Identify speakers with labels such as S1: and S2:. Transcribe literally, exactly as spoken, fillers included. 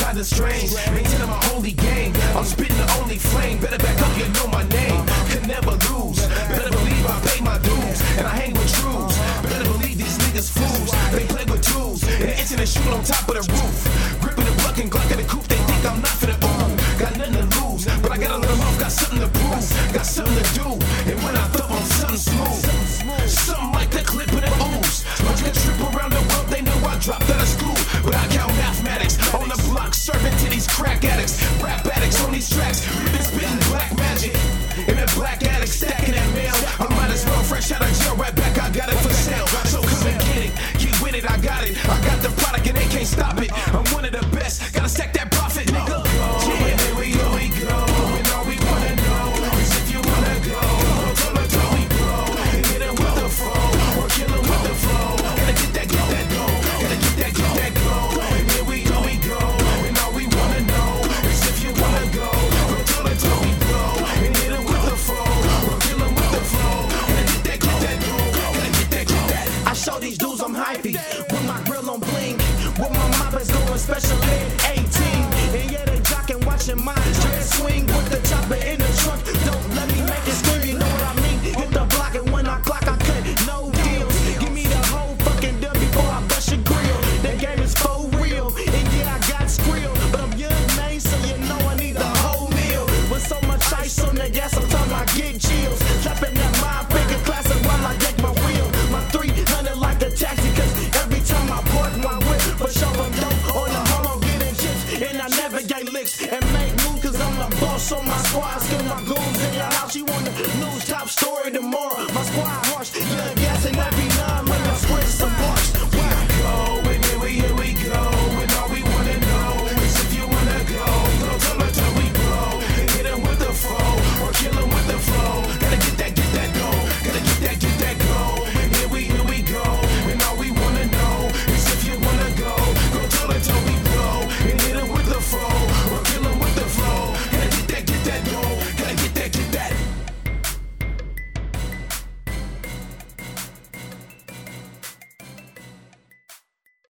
S1: kinda strange. Maintaining my holy game. I'm spitting the only flame. Better back up, you know my name. Could never lose. Better believe I pay my dues. And I hang with truths. Better believe these niggas fools. They play with tools. And the internet shooting on top of the roof. Gripping the buck and Glock in the coupe. They think I'm not finna ooh. Got nothing to lose. But I gotta let them off. Got something to prove. Got something to do. And when I throw on something smooth. Something like the clip of the ooze. Watch a trip around the world. They know I dropped out of school. But I count mathematics. On the block. Serving to these crack addicts. Rap addicts on these tracks. We been spitting black magic. And that black addict stacking that mail. I might as well fresh out of jail. Right back. I got it for sale. So come and get it. Get with it. I got it. I got the product and they can't stop it. I'm one of the best. Gotta stack that profit, nigga. Yeah, here we go. We go. And all we wanna know is if you wanna go. Till until we blow. And hit him with the flow. Or kill him with the flow. Gotta get that, get that go. Gotta get that, get that go. And here we go, we go. And all we wanna know is if you wanna go. Till until we blow. And hit him with the flow. Or kill him with the flow. Gotta get that, get that go. Gotta get that, get that.
S2: I show these dudes I'm hypey. With my grill on blink. With my moppers going special ed eighteen. And yeah, they jockin' watching my dread swing. With the chopper in the trunk. Don't let me make it scream, you know what I mean? Hit the block and when I clock I cut no deals. Give me the whole fucking dub before I bust your grill. That game is for real. And yeah, I got skrill. But I'm young, man, so you know I need the whole meal. With so much ice on the gas, sometimes I get chills. Trapping that my finger classic while I deck my wheel. My three hundred like a taxi, cause every time I park my whip, for sure I'm dope on the home, I'm getting chips. And I navigate licks and make moves, cause I'm the boss on my squad. Skill my goons in your house, you want the news top story tomorrow.